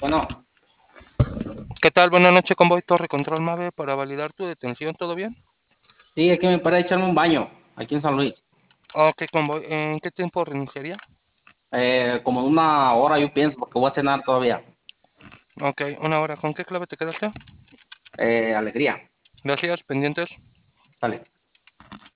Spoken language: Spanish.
Bueno, ¿Qué tal? Buenas noches, Convoy Torre Control Mave para validar tu detención. ¿Todo bien? sí, es que me para echarme un baño aquí en San Luis. Ok, Convoy. ¿En qué tiempo reiniciaría? Como en una hora yo pienso, porque voy a cenar todavía. Ok, una hora. ¿Con qué clave te quedaste? Alegría, Gracias, pendientes. sale.